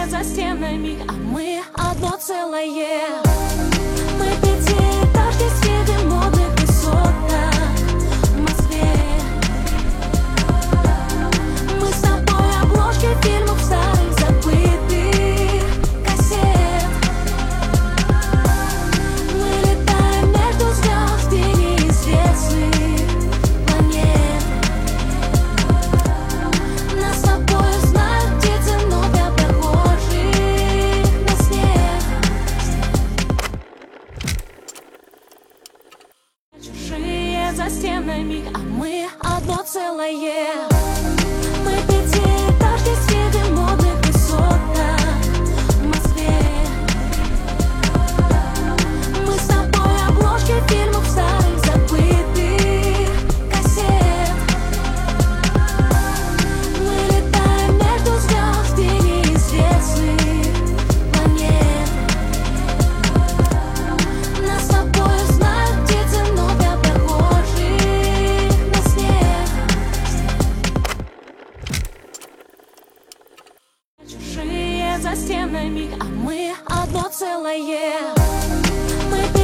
за стенами, а мы одно целое. Мы пятиэтажки среди модных высоток в Москве. Мы с тобой обложки фильмов старых забытых кассет. Мы летаем между звезд и неизвестных планет. Нас с тобой знают птицы, много похожих на снег. Чужие за стенами, а мы одно целое. Мы пятиэтажки среди модных высоток в Москве. Мы с тобой обложки фильмов старых забытых кассет. Мы летаем между звезд и неизвестных планет. Нас с тобой знают птицы, много похожих на снег. Чужие за стенами, а мы одно целое. Мы